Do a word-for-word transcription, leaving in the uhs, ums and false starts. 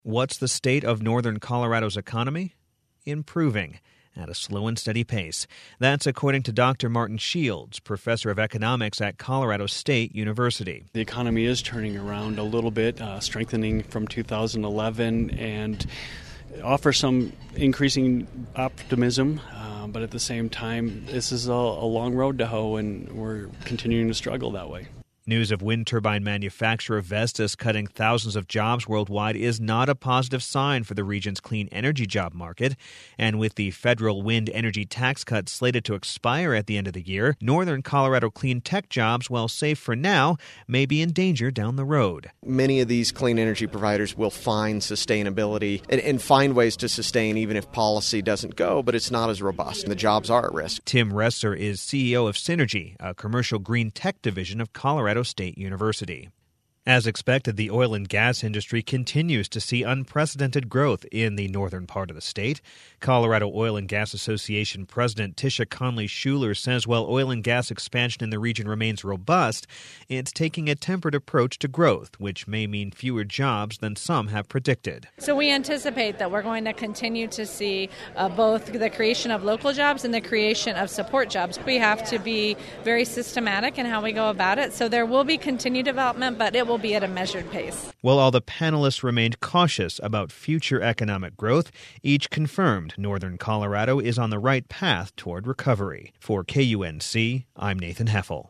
What's the state of northern Colorado's economy? Improving at a slow and steady pace. That's according to Doctor Martin Shields, professor of economics at Colorado State University. The economy is turning around a little bit, uh, strengthening from two thousand eleven, and offers some increasing optimism. Uh, but at the same time, this is a, a long road to hoe, and we're continuing to struggle that way. News of wind turbine manufacturer Vestas cutting thousands of jobs worldwide is not a positive sign for the region's clean energy job market. And with the federal wind energy tax cut slated to expire at the end of the year, northern Colorado clean tech jobs, while safe for now, may be in danger down the road. Many of these clean energy providers will find sustainability and, and find ways to sustain even if policy doesn't go, but it's not as robust, and the jobs are at risk. Tim Resser is C E O of Synergy, a commercial green tech division of Colorado State University. As expected, the oil and gas industry continues to see unprecedented growth in the northern part of the state. Colorado Oil and Gas Association President Tisha Conley Schuler says while oil and gas expansion in the region remains robust, it's taking a tempered approach to growth, which may mean fewer jobs than some have predicted. So we anticipate that we're going to continue to see uh, both the creation of local jobs and the creation of support jobs. We have to be very systematic in how we go about it. So there will be continued development, but it will will be at a measured pace. While all the panelists remained cautious about future economic growth, each confirmed northern Colorado is on the right path toward recovery. For K U N C, I'm Nathan Heffel.